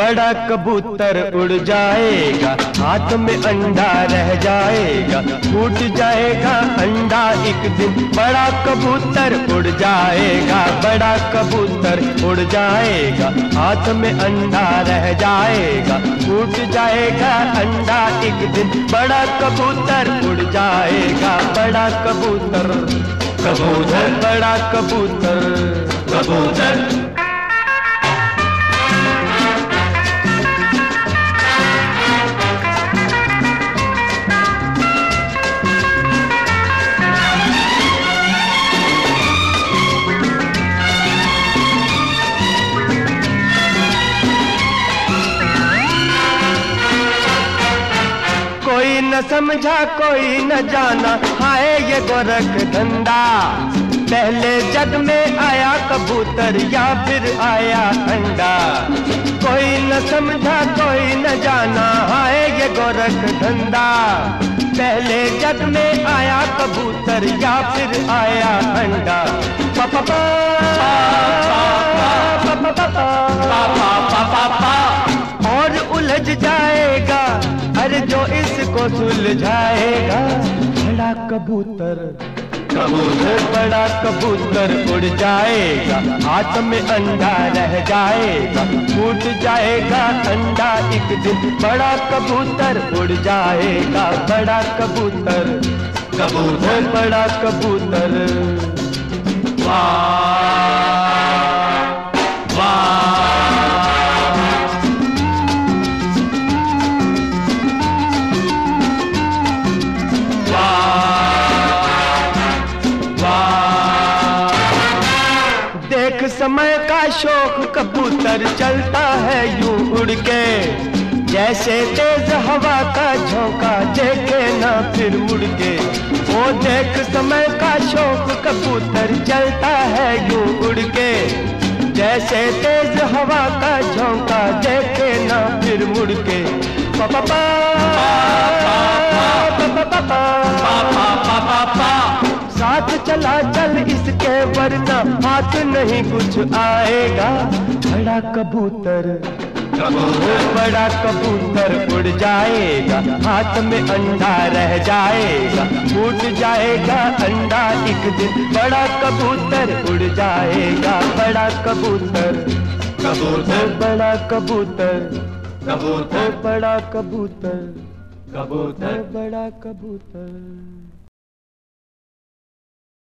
बड़ा कबूतर उड़ जाएगा, हाथ में अंडा रह जाएगा, फूट जाएगा अंडा एक दिन। बड़ा कबूतर उड़ जाएगा, बड़ा कबूतर उड़ जाएगा, हाथ में अंडा रह जाएगा, फूट जाएगा अंडा एक दिन। बड़ा कबूतर उड़ जाएगा, बड़ा कबूतर कबूतर, बड़ा कबूतर कबूतर। कोई न समझा कोई न जाना, हाय ये गोरख धंधा। पहले जग में आया कबूतर या फिर आया अंडा। कोई न समझा कोई न जाना, हाय ये गोरख धंधा। पहले जग में आया कबूतर या फिर आया अंडा। पापा पापा और उलझ जाएगा, अरे जो इसको सुलझाएगा। बड़ा कबूतर कबूतर, बड़ा कबूतर उड़ जाएगा, हाथ में अंडा रह जाएगा, फूट जाएगा अंडा एक दिन। बड़ा कबूतर उड़ जाएगा, बड़ा कबूतर कबूतर, बड़ा कबूतर। वाह देख समय का शौक कबूतर चलता है यूं उड़ के, जैसे तेज हवा का झोंका देखे ना फिर मुड़ के। वो देख समय का शौक कबूतर चलता है यूं उड़ के, जैसे तेज हवा का झोंका देखे ना फिर मुड़ के। पापा साथ चला चल इसके वरना हाथ नहीं कुछ आएगा। बड़ा कबूतर कबूतर, बड़ा कबूतर उड़ जाएगा, हाथ में अंडा रह जाएगा, फूट जाएगा अंडा एक दिन। बड़ा कबूतर उड़ जाएगा, बड़ा कबूतर कबूतर, बड़ा कबूतर कबूतर, बड़ा कबूतर कबूतर, बड़ा कबूतर।